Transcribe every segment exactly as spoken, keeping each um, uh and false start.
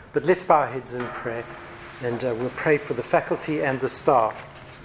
But let's bow our heads in prayer, and uh, we'll pray for the faculty and the staff.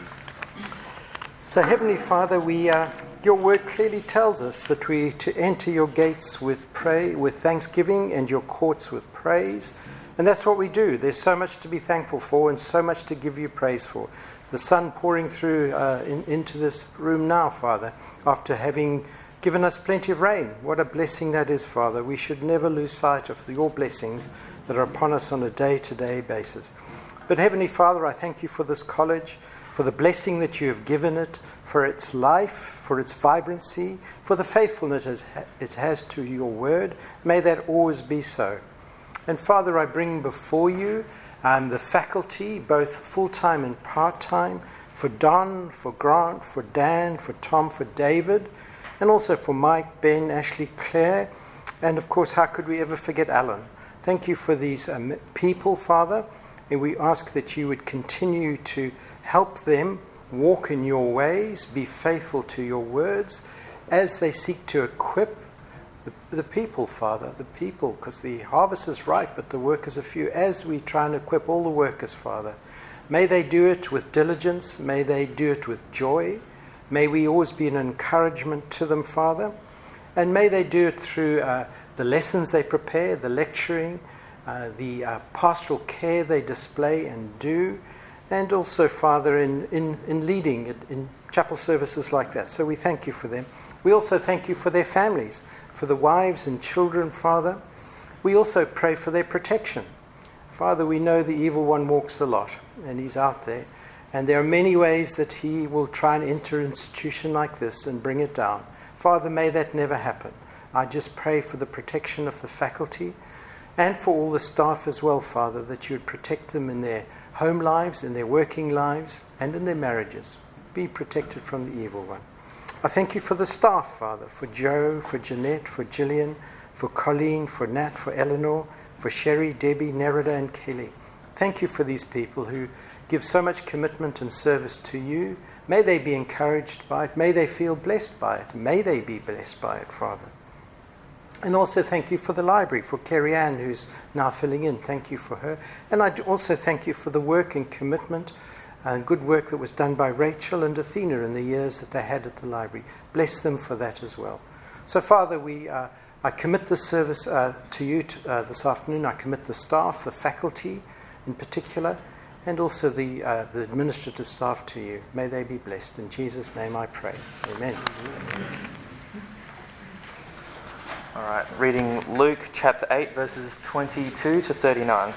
So, Heavenly Father, we uh, your word clearly tells us that we to enter your gates with pray, with thanksgiving, and your courts with praise. And that's what we do. There's so much to be thankful for and so much to give you praise for. The sun pouring through uh, in, into this room now, Father, after having given us plenty of rain. What a blessing that is, Father. We should never lose sight of your blessings that are upon us on a day-to-day basis. But Heavenly Father, I thank you for this college, for the blessing that you have given it, for its life, for its vibrancy, for the faithfulness it has to your word. May that always be so. And Father, I bring before you um, the faculty, both full-time and part-time, for Don, for Grant, for Dan, for Tom, for David, and also for Mike, Ben, Ashley, Claire, and of course, how could we ever forget Alan? Thank you for these um, people, Father, and we ask that you would continue to help them walk in your ways, be faithful to your words, as they seek to equip the, the people, Father, the people, because the harvest is ripe, but the workers are few. As we try and equip all the workers, Father, may they do it with diligence, may they do it with joy, may we always be an encouragement to them, Father, and may they do it through uh, the lessons they prepare, the lecturing, uh, the uh, pastoral care they display and do, and also, Father, in, in, in leading in, in chapel services like that. So we thank you for them. We also thank you for their families, for the wives and children, Father. We also pray for their protection. Father, we know the evil one walks a lot, and he's out there. And there are many ways that he will try and enter an institution like this and bring it down. Father, may that never happen. I just pray for the protection of the faculty and for all the staff as well, Father, that you would protect them in their home lives, in their working lives, and in their marriages. Be protected from the evil one. I thank you for the staff, Father, for Joe, for Jeanette, for Gillian, for Colleen, for Nat, for Eleanor, for Sherry, Debbie, Nerida, and Kelly. Thank you for these people who give so much commitment and service to you. May they be encouraged by it. May they feel blessed by it. May they be blessed by it, Father. And also thank you for the library, for Kerry Ann, who's now filling in. Thank you for her. And I also thank you for the work and commitment and good work that was done by Rachel and Athena in the years that they had at the library. Bless them for that as well. So, Father, we uh, I commit this service uh, to you to, uh, this afternoon. I commit the staff, the faculty in particular, and also the, uh, the administrative staff to you. May they be blessed. In Jesus' name I pray. Amen. All right, reading Luke chapter eight, verses twenty-two to thirty-nine.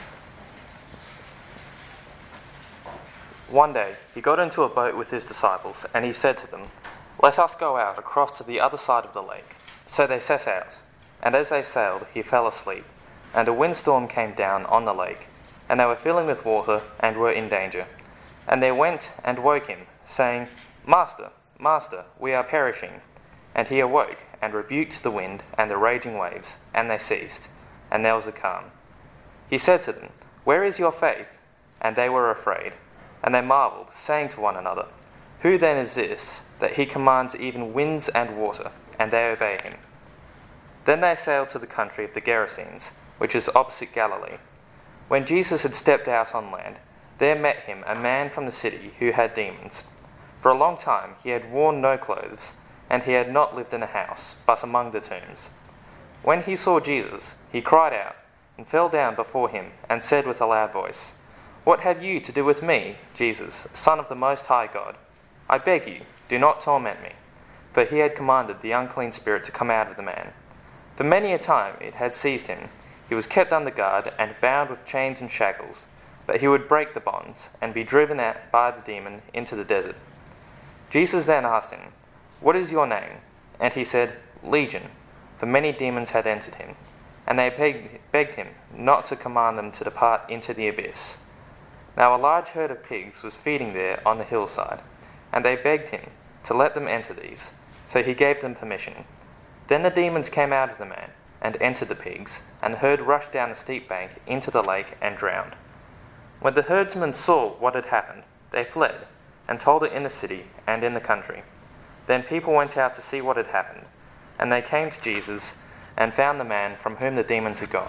One day he got into a boat with his disciples, and he said to them, "Let us go out across to the other side of the lake." So they set out, and as they sailed, he fell asleep, and a windstorm came down on the lake, and they were filling with water and were in danger. And they went and woke him, saying, "Master, Master, we are perishing." And he awoke and rebuked the wind and the raging waves, and they ceased, and there was a calm. He said to them, "Where is your faith?" And they were afraid, and they marveled, saying to one another, "Who then is this, that he commands even winds and water, and they obey him?" Then they sailed to the country of the Gerasenes, which is opposite Galilee. When Jesus had stepped out on land, there met him a man from the city who had demons. For a long time he had worn no clothes, and he had not lived in a house, but among the tombs. When he saw Jesus, he cried out, and fell down before him, and said with a loud voice, "What have you to do with me, Jesus, Son of the Most High God? I beg you, do not torment me." For he had commanded the unclean spirit to come out of the man. For many a time it had seized him. He was kept under guard, and bound with chains and shackles, but he would break the bonds, and be driven out by the demon into the desert. Jesus then asked him, "What is your name?" And he said, "Legion," for many demons had entered him. And they begged, begged him not to command them to depart into the abyss. Now a large herd of pigs was feeding there on the hillside, and they begged him to let them enter these. So he gave them permission. Then the demons came out of the man, and entered the pigs, and the herd rushed down the steep bank into the lake and drowned. When the herdsmen saw what had happened, they fled, and told it in the city and in the country. Then people went out to see what had happened, and they came to Jesus and found the man from whom the demons had gone,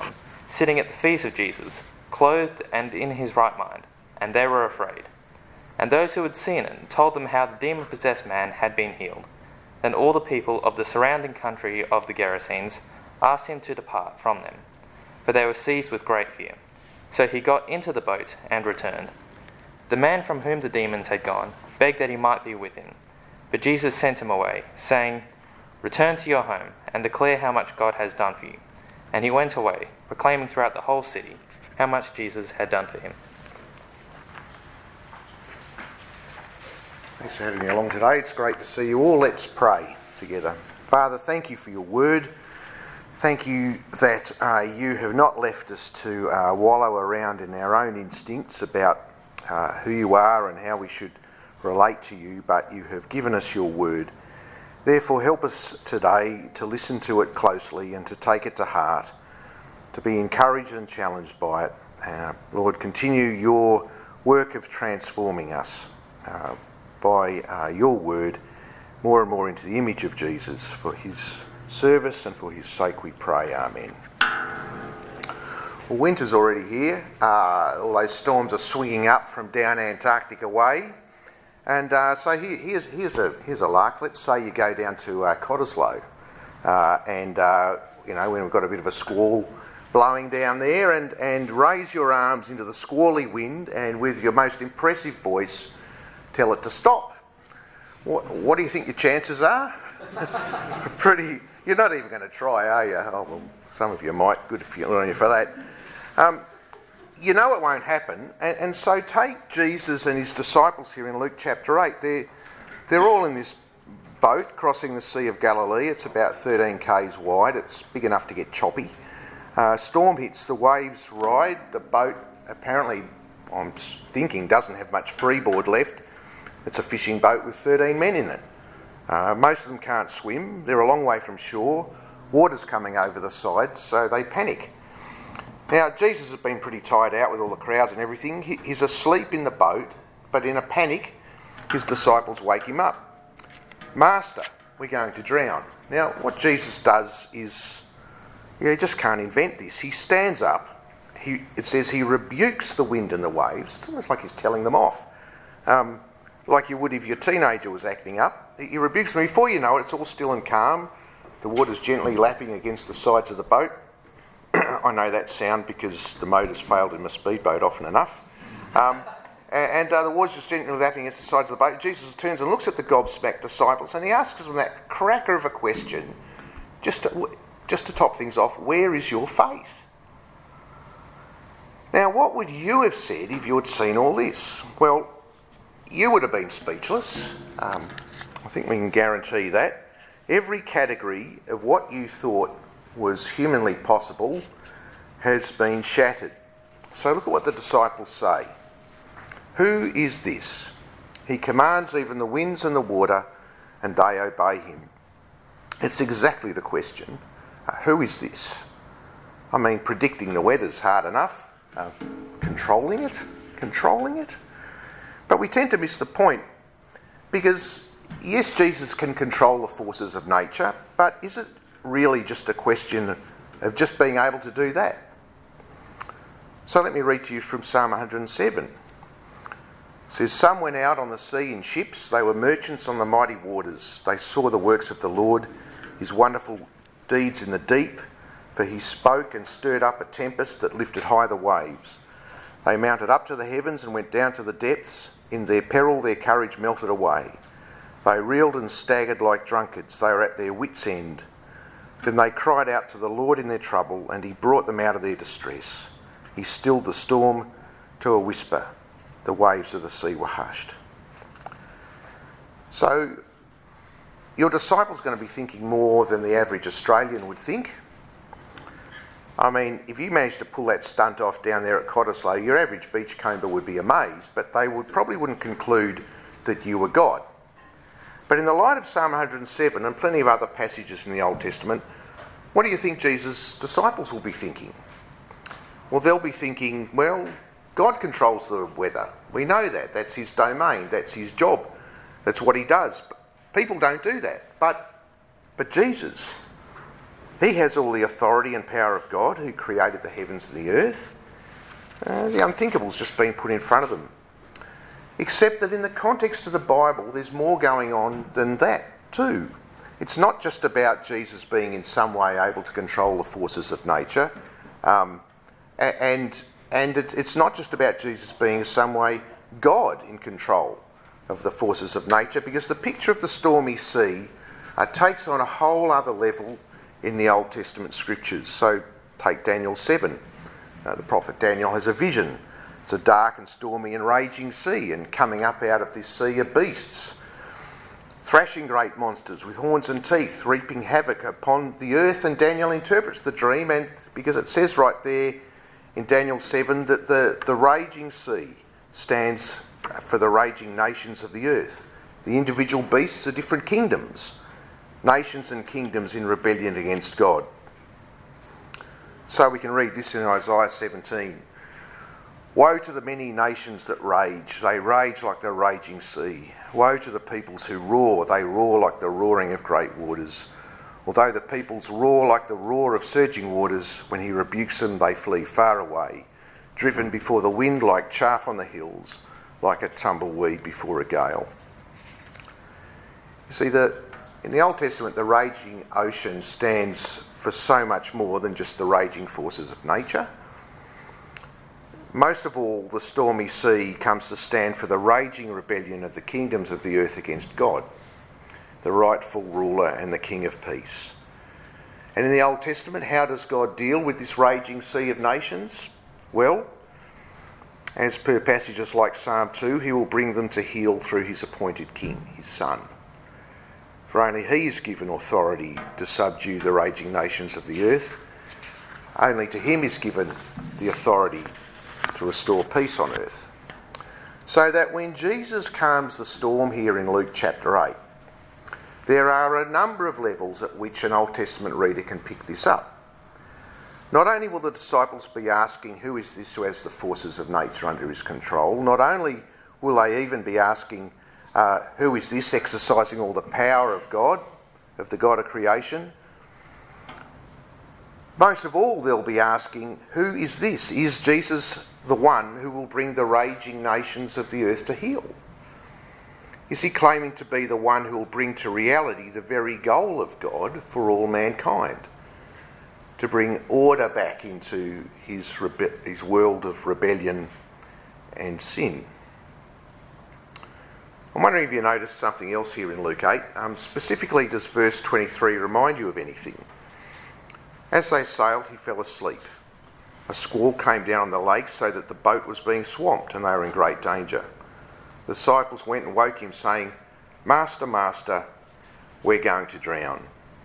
sitting at the feet of Jesus, clothed and in his right mind, and they were afraid. And those who had seen it told them how the demon-possessed man had been healed. Then all the people of the surrounding country of the Gerasenes asked him to depart from them, for they were seized with great fear. So he got into the boat and returned. The man from whom the demons had gone begged that he might be with him, but Jesus sent him away, saying, "Return to your home and declare how much God has done for you." And he went away, proclaiming throughout the whole city how much Jesus had done for him. Thanks for having me along today. It's great to see you all. Let's pray together. Father, thank you for your word. Thank you that uh, you have not left us to uh, wallow around in our own instincts about uh, who you are and how we should relate to you, but you have given us your word. Therefore, help us today to listen to it closely and to take it to heart, to be encouraged and challenged by it. Uh, Lord, continue your work of transforming us uh, by uh, your word more and more into the image of Jesus. For his service and for his sake we pray. Amen. Well, winter's already here. Uh, all those storms are swinging up from down Antarctica way. And uh, so here, here's, here's, a, here's a lark. Let's say you go down to uh, Cottesloe uh, and, uh, you know, when we've got a bit of a squall blowing down there, and, and raise your arms into the squally wind and with your most impressive voice tell it to stop. What, what do you think your chances are? Pretty. You're not even going to try, are you? Oh, well, some of you might. Good for you, on you for that. Um, you know it won't happen, and, and so take Jesus and his disciples here in Luke chapter eight. They're, they're all in this boat crossing the Sea of Galilee. It's about thirteen kays wide. It's big enough to get choppy. Uh, storm hits, the waves ride. The boat apparently, I'm thinking, doesn't have much freeboard left. It's a fishing boat with thirteen men in it. Uh, most of them can't swim. They're a long way from shore. Water's coming over the side, so they panic. Now, Jesus has been pretty tired out with all the crowds and everything. He, he's asleep in the boat, but in a panic, his disciples wake him up. "Master, we're going to drown." Now, what Jesus does is, yeah, he just can't invent this. He stands up. He, it says he rebukes the wind and the waves. It's almost like he's telling them off. Um, like you would if your teenager was acting up. He rebukes them. Before you know it, it's all still and calm. The water's gently lapping against the sides of the boat. I know that sound because the motor's failed in my speedboat often enough. Um, and uh, the water's just gently lapping against the sides of the boat. Jesus turns and looks at the gobsmacked disciples and he asks them that cracker of a question, just to, just to top things off, where is your faith? Now, what would you have said if you had seen all this? Well, you would have been speechless. Um, I think we can guarantee that. Every category of what you thought was humanly possible has been shattered. So look at what the disciples say. "Who is this? He commands even the winds and the water, and they obey him." It's exactly the question. Uh, who is this? I mean, predicting the weather's hard enough. Uh, controlling it? Controlling it? But we tend to miss the point, because yes, Jesus can control the forces of nature, but is it really just a question of just being able to do that? So let me read to you from Psalm one hundred seven. It says, "Some went out on the sea in ships. They were merchants on the mighty waters. They saw the works of the Lord, his wonderful deeds in the deep. For he spoke and stirred up a tempest that lifted high the waves. They mounted up to the heavens and went down to the depths. In their peril their courage melted away. They reeled and staggered like drunkards. They were at their wits' end. Then they cried out to the Lord in their trouble, and he brought them out of their distress. He stilled the storm to a whisper. The waves of the sea were hushed." So, your disciple's going to be thinking more than the average Australian would think. I mean, if you managed to pull that stunt off down there at Cottesloe, your average beachcomber would be amazed, but they would probably wouldn't conclude that you were God. But in the light of Psalm one hundred seven and plenty of other passages in the Old Testament, what do you think Jesus' disciples will be thinking? Well, they'll be thinking, well, God controls the weather. We know that. That's his domain. That's his job. That's what he does. People don't do that. But, but Jesus, He has all the authority and power of God who created the heavens and the earth. Uh, the unthinkable's just been put in front of them. Except that in the context of the Bible, there's more going on than that too. It's not just about Jesus being in some way able to control the forces of nature, um, and and it, it's not just about Jesus being in some way God in control of the forces of nature, because the picture of the stormy sea uh, takes on a whole other level in the Old Testament scriptures. So take Daniel seven. Uh, the prophet Daniel has a vision. It's a dark and stormy and raging sea, and coming up out of this sea are beasts, thrashing great monsters with horns and teeth, reaping havoc upon the earth. And Daniel interprets the dream, and because it says right there in Daniel seven that the, the raging sea stands for the raging nations of the earth. The individual beasts are different kingdoms, nations and kingdoms in rebellion against God. So we can read this in Isaiah seventeen. Woe to the many nations that rage, they rage like the raging sea. Woe to the peoples who roar, they roar like the roaring of great waters. Although the peoples roar like the roar of surging waters, when he rebukes them they flee far away, driven before the wind like chaff on the hills, like a tumbleweed before a gale. You see, the, in the Old Testament, the raging ocean stands for so much more than just the raging forces of nature. Most of all, the stormy sea comes to stand for the raging rebellion of the kingdoms of the earth against God, the rightful ruler and the King of peace. And in the Old Testament, how does God deal with this raging sea of nations? Well, as per passages like Psalm two, he will bring them to heel through his appointed king, his son. For only he is given authority to subdue the raging nations of the earth. Only to him is given the authority to restore peace on earth. So that when Jesus calms the storm here in Luke chapter eight, there are a number of levels at which an Old Testament reader can pick this up. Not only will the disciples be asking, who is this who has the forces of nature under his control? Not only will they even be asking, uh, who is this exercising all the power of God, of the God of creation? Most of all, they'll be asking, who is this? Is Jesus the one who will bring the raging nations of the earth to heel? Is he claiming to be the one who will bring to reality the very goal of God for all mankind? To bring order back into his, rebe- his world of rebellion and sin. I'm wondering if you noticed something else here in Luke eight. Um, specifically, does verse twenty-three remind you of anything? As they sailed, he fell asleep. A squall came down on the lake so that the boat was being swamped and they were in great danger. The disciples went and woke him, saying, "Master, Master, we're going to drown."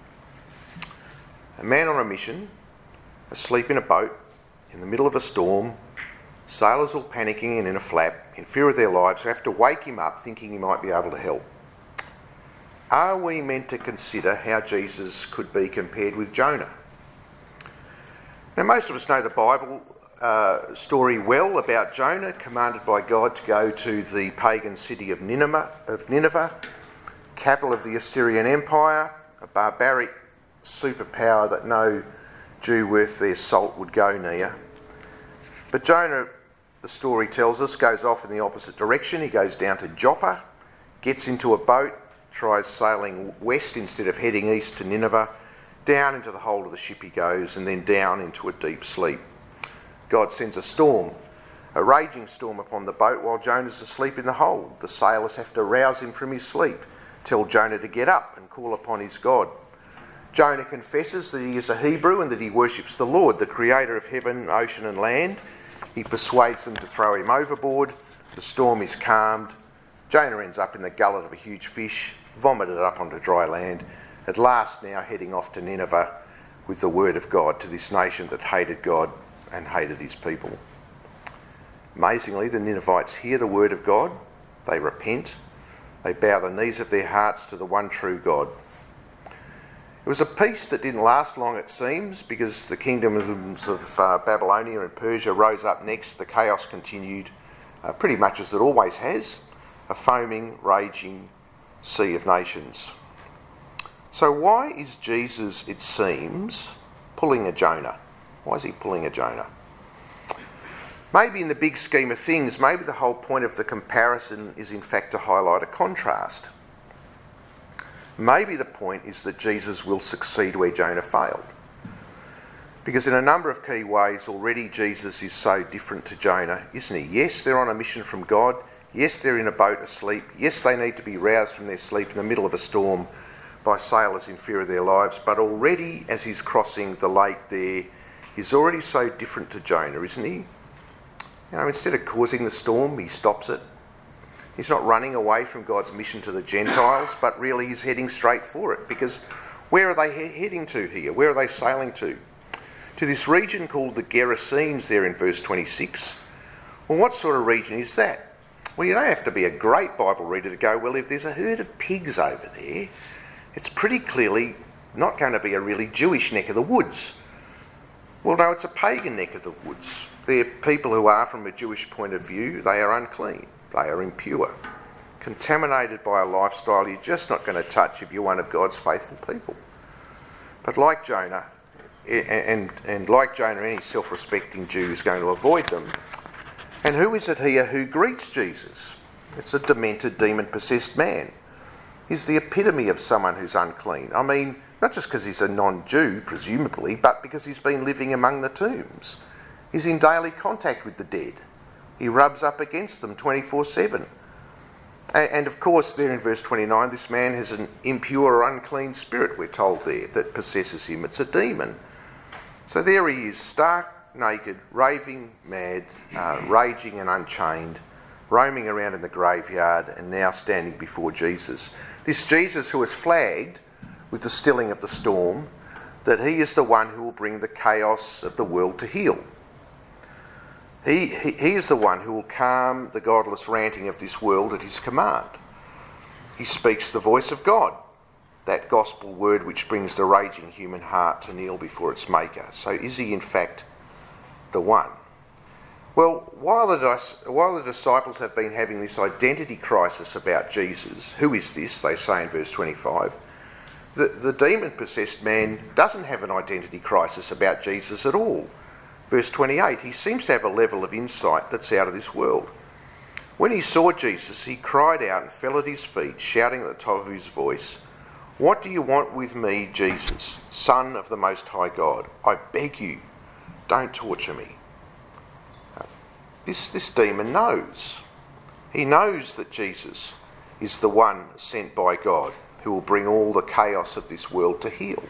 A man on a mission, asleep in a boat, in the middle of a storm, sailors all panicking and in a flap, in fear of their lives, who have to wake him up thinking he might be able to help. Are we meant to consider how Jesus could be compared with Jonah? Now, most of us know the Bible uh, story well about Jonah, commanded by God to go to the pagan city of Nineveh, of Nineveh, capital of the Assyrian Empire, a barbaric superpower that no Jew worth their salt would go near. But Jonah, the story tells us, goes off in the opposite direction. He goes down to Joppa, gets into a boat, tries sailing west instead of heading east to Nineveh. Down into the hold of the ship he goes, and then down into a deep sleep. God sends a storm, a raging storm upon the boat while Jonah's asleep in the hold. The sailors have to rouse him from his sleep, tell Jonah to get up and call upon his God. Jonah confesses that he is a Hebrew and that he worships the Lord, the creator of heaven, ocean and land. He persuades them to throw him overboard. The storm is calmed. Jonah ends up in the gullet of a huge fish, vomited up onto dry land, at last now heading off to Nineveh with the word of God to this nation that hated God and hated his people. Amazingly, the Ninevites hear the word of God, they repent, they bow the knees of their hearts to the one true God. It was a peace that didn't last long, it seems, because the kingdoms of uh, Babylonia and Persia rose up next. The chaos continued uh, pretty much as it always has, a foaming, raging sea of nations. So why is Jesus, it seems, pulling a Jonah? Why is he pulling a Jonah? Maybe in the big scheme of things, maybe the whole point of the comparison is in fact to highlight a contrast. Maybe the point is that Jesus will succeed where Jonah failed. Because in a number of key ways already Jesus is so different to Jonah, isn't he? Yes, they're on a mission from God. Yes, they're in a boat asleep. Yes, they need to be roused from their sleep in the middle of a storm by sailors in fear of their lives. But already as he's crossing the lake there, he's already so different to Jonah, isn't he? You know, instead of causing the storm, he stops it. He's not running away from God's mission to the Gentiles, but really he's heading straight for it. Because where are they he- heading to here? Where are they sailing to? To this region called the Gerasenes there in verse twenty-six. Well, what sort of region is that? Well, you don't have to be a great Bible reader to go, well, if there's a herd of pigs over there, it's pretty clearly not going to be a really Jewish neck of the woods. Well, no, it's a pagan neck of the woods. They're people who are, from a Jewish point of view, they are unclean. They are impure. Contaminated by a lifestyle you're just not going to touch if you're one of God's faithful people. But like Jonah, and, and like Jonah, any self-respecting Jew is going to avoid them. And who is it here who greets Jesus? It's a demented, demon-possessed man. He's the epitome of someone who's unclean. I mean, not just because he's a non-Jew, presumably, but because he's been living among the tombs. He's in daily contact with the dead. He rubs up against them twenty-four seven. And of course, there in verse twenty-nine, this man has an impure or unclean spirit, we're told there, that possesses him. It's a demon. So there he is, stark naked, raving mad, uh, raging and unchained, roaming around in the graveyard, and now standing before Jesus. This Jesus who has flagged with the stilling of the storm that he is the one who will bring the chaos of the world to heel. He, he, he is the one who will calm the godless ranting of this world at his command. He speaks the voice of God, that gospel word which brings the raging human heart to kneel before its maker. So is he in fact the one? Well, while the, while the disciples have been having this identity crisis about Jesus, who is this, they say in verse twenty-five, the, the demon-possessed man doesn't have an identity crisis about Jesus at all. Verse twenty-eight, he seems to have a level of insight that's out of this world. When he saw Jesus, he cried out and fell at his feet, shouting at the top of his voice, "What do you want with me, Jesus, Son of the Most High God? I beg you, don't torture me." This, this demon knows. He knows that Jesus is the one sent by God who will bring all the chaos of this world to heel.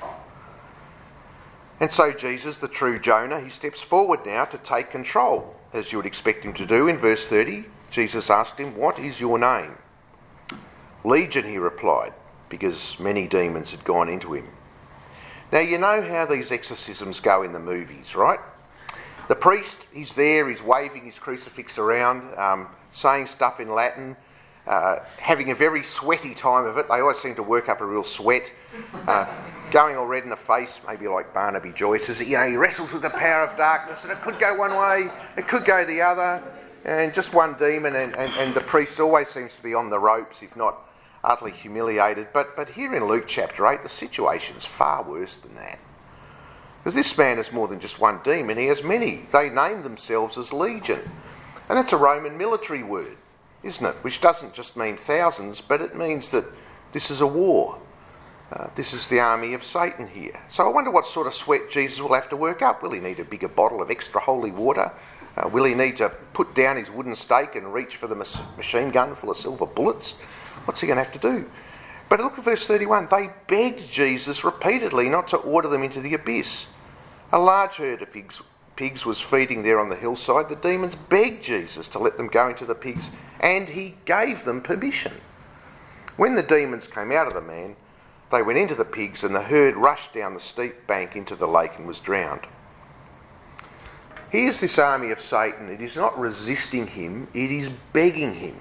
And so Jesus, the true Jonah, he steps forward now to take control, as you would expect him to do. In verse thirty, Jesus asked him, "What is your name?" "Legion," he replied, because many demons had gone into him. Now, you know how these exorcisms go in the movies, right? The priest, he's there, he's waving his crucifix around, um, saying stuff in Latin, uh, having a very sweaty time of it. They always seem to work up a real sweat, uh, going all red in the face, maybe like Barnaby Joyce. You know, he wrestles with the power of darkness, and it could go one way, it could go the other, and just one demon, and, and, and the priest always seems to be on the ropes, if not utterly humiliated. But, but here in Luke chapter eight, the situation's far worse than that. Because this man has more than just one demon, he has many. They name themselves as Legion. And that's a Roman military word, isn't it? Which doesn't just mean thousands, but it means that this is a war. Uh, this is the army of Satan here. So I wonder what sort of sweat Jesus will have to work up. Will he need a bigger bottle of extra holy water? Uh, will he need to put down his wooden stake and reach for the mas- machine gun full of silver bullets? What's he going to have to do? But look at verse thirty-one. They begged Jesus repeatedly not to order them into the abyss. A large herd of pigs, pigs was feeding there on the hillside. The demons begged Jesus to let them go into the pigs, and he gave them permission. When the demons came out of the man, they went into the pigs, and the herd rushed down the steep bank into the lake and was drowned. Here's this army of Satan. It is not resisting him, it is begging him.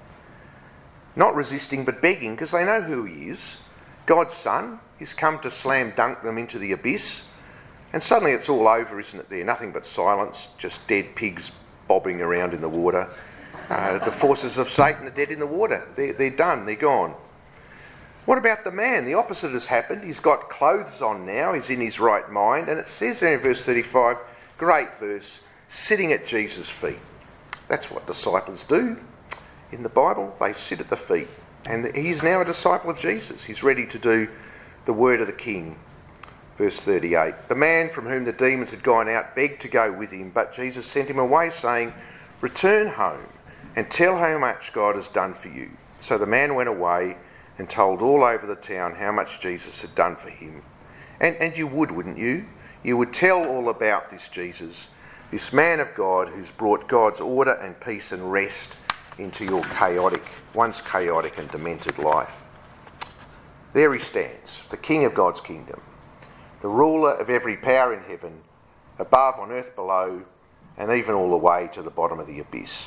Not resisting, but begging, because they know who he is. God's Son. He's come to slam dunk them into the abyss. And suddenly it's all over, isn't it there? Nothing but silence, just dead pigs bobbing around in the water. Uh, the forces of Satan are dead in the water. They're, they're done, they're gone. What about the man? The opposite has happened. He's got clothes on now. He's in his right mind. And it says there in verse thirty-five, great verse, sitting at Jesus' feet. That's what disciples do in the Bible. They sit at the feet. And he's now a disciple of Jesus. He's ready to do the word of the King. Verse thirty-eight, the man from whom the demons had gone out begged to go with him, but Jesus sent him away, saying, return home and tell how much God has done for you. So the man went away and told all over the town how much Jesus had done for him. And, and you would, wouldn't you? You would tell all about this Jesus, this man of God who's brought God's order and peace and rest into your chaotic, once chaotic and demented life. There he stands, the King of God's kingdom, the ruler of every power in heaven, above, on earth below, and even all the way to the bottom of the abyss.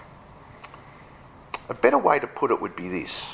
A better way to put it would be this.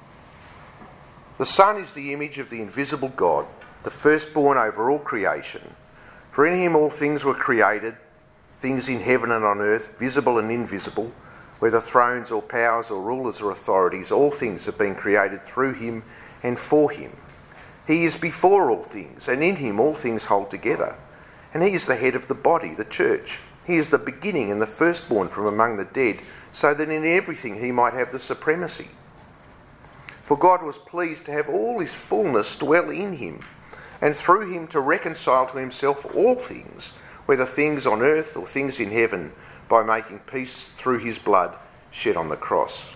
The Son is the image of the invisible God, the firstborn over all creation. For in him all things were created, things in heaven and on earth, visible and invisible, whether thrones or powers or rulers or authorities, all things have been created through him and for him. He is before all things, and in him all things hold together. And he is the head of the body, the church. He is the beginning and the firstborn from among the dead, so that in everything he might have the supremacy. For God was pleased to have all his fullness dwell in him, and through him to reconcile to himself all things, whether things on earth or things in heaven, by making peace through his blood shed on the cross.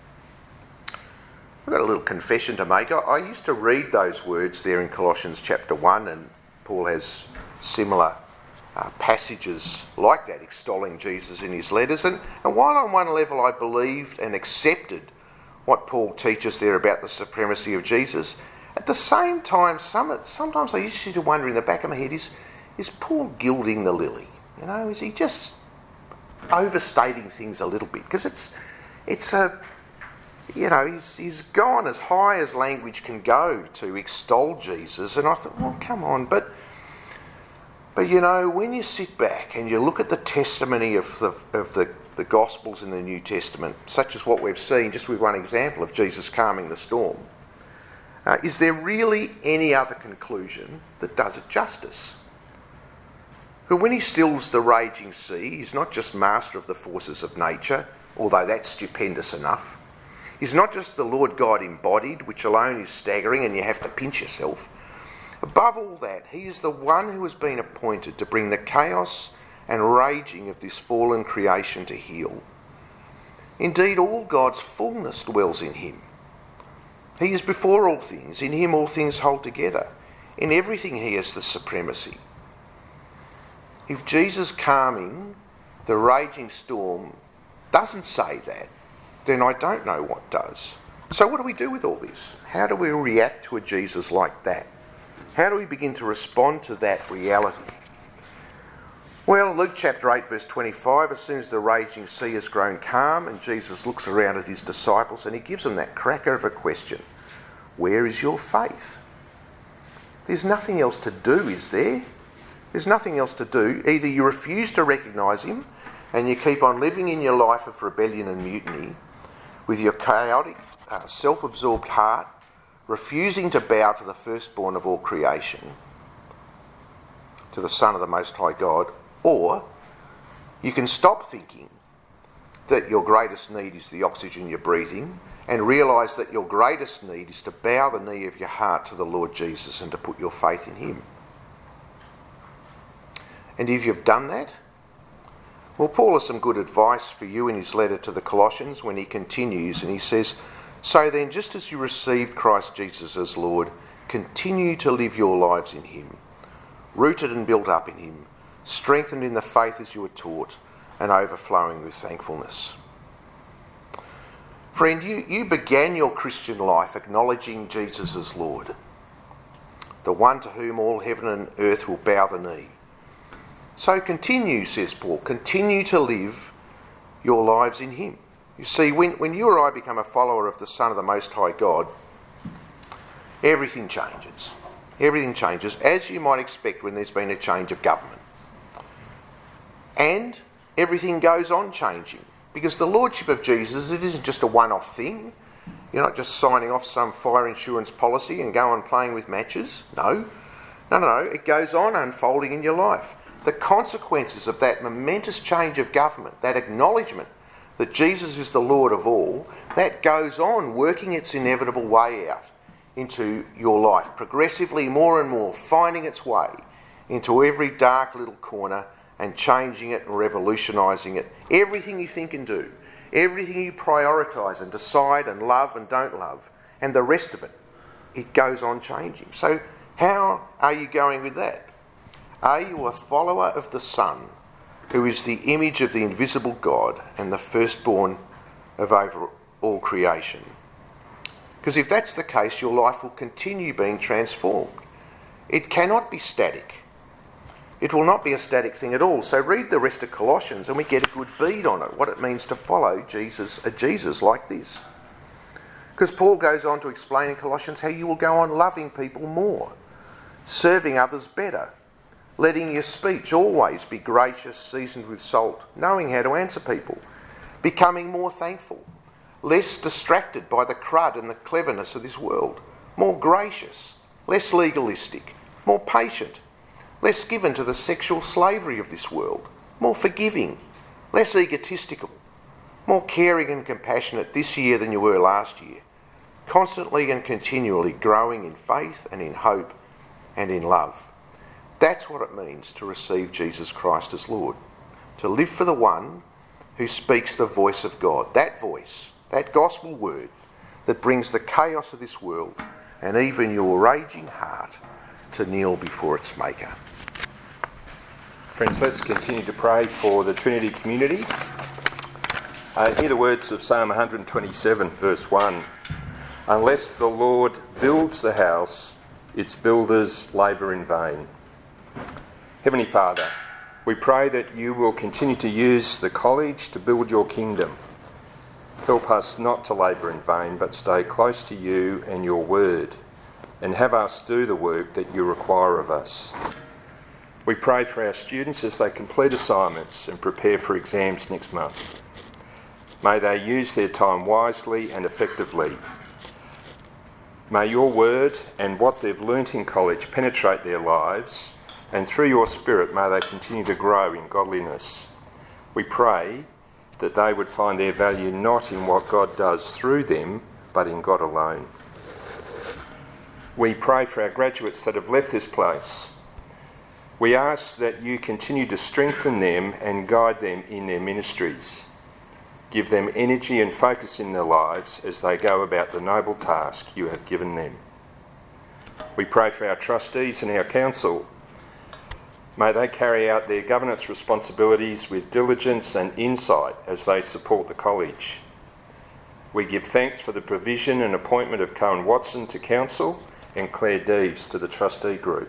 I've got a little confession to make. I, I used to read those words there in Colossians chapter one, and Paul has similar uh, passages like that, extolling Jesus in his letters. And, and while on one level I believed and accepted what Paul teaches there about the supremacy of Jesus, at the same time, some, sometimes I used to wonder in the back of my head, is, is Paul gilding the lily? You know, is he just overstating things a little bit? Because it's, it's a... You know, he's, he's gone as high as language can go to extol Jesus, and I thought, well, come on, but, but you know, when you sit back and you look at the testimony of the of the, the Gospels in the New Testament, such as what we've seen, just with one example of Jesus calming the storm, uh, is there really any other conclusion that does it justice? But when he stills the raging sea, he's not just master of the forces of nature, although that's stupendous enough. He's not just the Lord God embodied, which alone is staggering and you have to pinch yourself. Above all that, he is the one who has been appointed to bring the chaos and raging of this fallen creation to heel. Indeed, all God's fullness dwells in him. He is before all things. In him all things hold together. In everything he has the supremacy. If Jesus calming the raging storm doesn't say that, then I don't know what does. So what do we do with all this? How do we react to a Jesus like that? How do we begin to respond to that reality? Well, Luke chapter eight verse twenty-five, as soon as the raging sea has grown calm and Jesus looks around at his disciples and he gives them that cracker of a question. Where is your faith? There's nothing else to do, is there? There's nothing else to do. Either you refuse to recognise him and you keep on living in your life of rebellion and mutiny, with your chaotic, uh, self-absorbed heart, refusing to bow to the firstborn of all creation, to the Son of the Most High God, or you can stop thinking that your greatest need is the oxygen you're breathing and realise that your greatest need is to bow the knee of your heart to the Lord Jesus and to put your faith in him. And if you've done that, well, Paul has some good advice for you in his letter to the Colossians when he continues and he says, so then, just as you received Christ Jesus as Lord, continue to live your lives in him, rooted and built up in him, strengthened in the faith as you were taught, and overflowing with thankfulness. Friend, you, you began your Christian life acknowledging Jesus as Lord, the one to whom all heaven and earth will bow the knee. So continue, says Paul, continue to live your lives in him. You see, when, when you or I become a follower of the Son of the Most High God, everything changes. Everything changes, as you might expect when there's been a change of government. And everything goes on changing, because the Lordship of Jesus, it isn't just a one-off thing. You're not just signing off some fire insurance policy and go on playing with matches. No. No, no, no. It goes on unfolding in your life. The consequences of that momentous change of government, that acknowledgement that Jesus is the Lord of all, that goes on working its inevitable way out into your life, progressively more and more, finding its way into every dark little corner and changing it and revolutionising it. Everything you think and do, everything you prioritise and decide and love and don't love, and the rest of it, it goes on changing. So how are you going with that? Are you a follower of the Son, who is the image of the invisible God and the firstborn of over all creation? Because if that's the case, your life will continue being transformed. It cannot be static. It will not be a static thing at all. So read the rest of Colossians and we get a good bead on it, what it means to follow Jesus, a Jesus like this. Because Paul goes on to explain in Colossians how you will go on loving people more, serving others better, letting your speech always be gracious, seasoned with salt, knowing how to answer people, becoming more thankful, less distracted by the crud and the cleverness of this world, more gracious, less legalistic, more patient, less given to the sexual slavery of this world, more forgiving, less egotistical, more caring and compassionate this year than you were last year, constantly and continually growing in faith and in hope and in love. That's what it means to receive Jesus Christ as Lord, to live for the one who speaks the voice of God, that voice, that gospel word that brings the chaos of this world and even your raging heart to kneel before its maker. Friends, let's continue to pray for the Trinity community. Uh, hear the words of Psalm one twenty-seven, verse one. Unless the Lord builds the house, its builders labour in vain. Heavenly Father, we pray that you will continue to use the college to build your kingdom. Help us not to labour in vain, but stay close to you and your word, and have us do the work that you require of us. We pray for our students as they complete assignments and prepare for exams next month. May they use their time wisely and effectively. May your word and what they've learnt in college penetrate their lives, and through your Spirit may they continue to grow in godliness. We pray that they would find their value not in what God does through them, but in God alone. We pray for our graduates that have left this place. We ask that you continue to strengthen them and guide them in their ministries. Give them energy and focus in their lives as they go about the noble task you have given them. We pray for our trustees and our council. May they carry out their governance responsibilities with diligence and insight as they support the college. We give thanks for the provision and appointment of Cohen Watson to council and Claire Deves to the trustee group.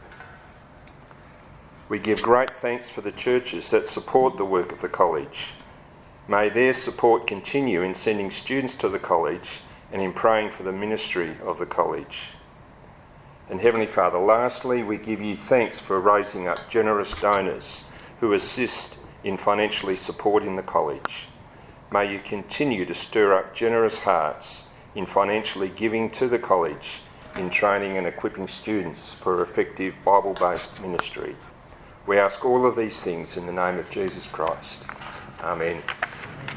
We give great thanks for the churches that support the work of the college. May their support continue in sending students to the college and in praying for the ministry of the college. And Heavenly Father, lastly, we give you thanks for raising up generous donors who assist in financially supporting the college. May you continue to stir up generous hearts in financially giving to the college, in training and equipping students for effective Bible-based ministry. We ask all of these things in the name of Jesus Christ. Amen.